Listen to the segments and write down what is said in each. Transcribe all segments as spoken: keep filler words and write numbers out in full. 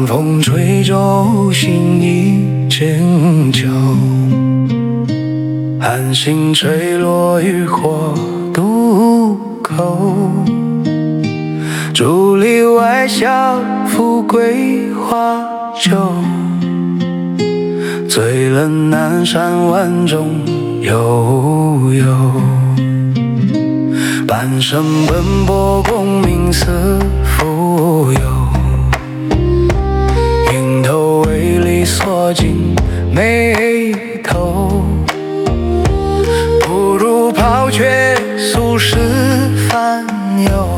风吹骤醒一阵酒，寒星坠落渔火渡口。竹篱外小富贵花酒，醉了南山万众悠悠。半生奔波功名似浮游，晕头为利锁紧眉头。不如抛却俗世烦忧，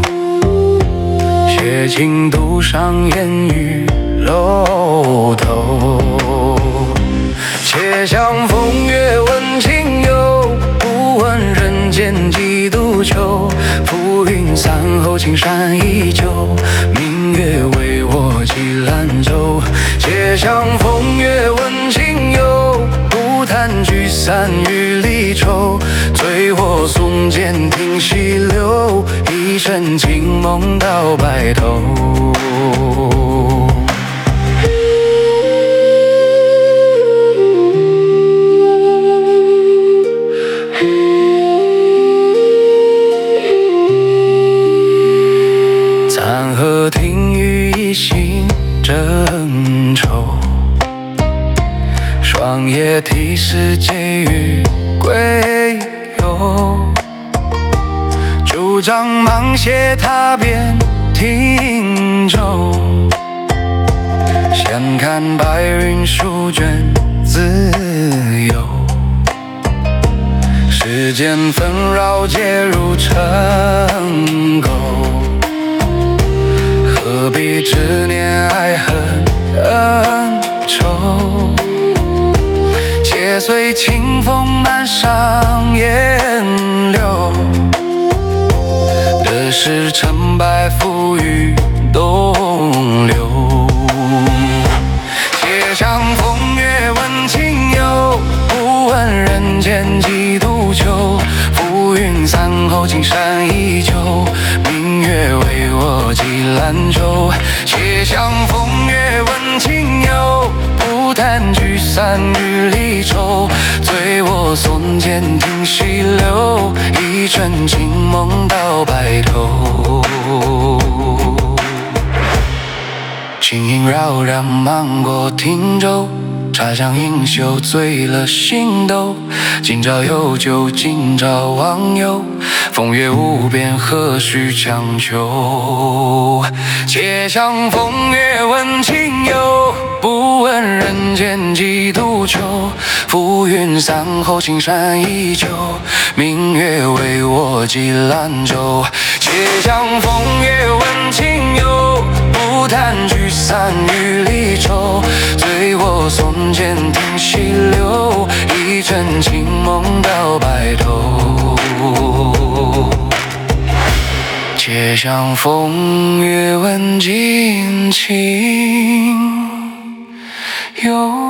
写情独上烟雨楼头。且向风月问情由，不问人间几度秋。浮云散后青山依旧，明月为我寄兰舟。且向风月问情由，不谈聚散与离愁。醉卧松间听溪流，一身清梦到白头。残荷听雨一心争愁，霜叶题诗寄予归游。拄杖芒鞋踏遍汀洲，闲看白云书卷自由。世间纷扰皆如尘垢，何必执念爱恨恩仇。且随清风漫上烟柳，得失成败付与东流。且向风月问情由，不问人间几度秋。浮云散后青山依旧，明月为我寄兰舟。且向风月问情由，不谈聚散与离愁。醉卧松间听溪流，一阵清梦到白头。轻音绕绕漫过汀洲，茶香盈袖醉了星斗。今朝有酒今朝忘忧，风月无边何须强求。且向风月问情由，不问人间几度秋。浮云散后青山依旧，明月为我寄兰舟。且向风月问情由，不谈聚散与离愁。醉卧松间听溪流，一阵清梦到白头。且向风月问尽情由。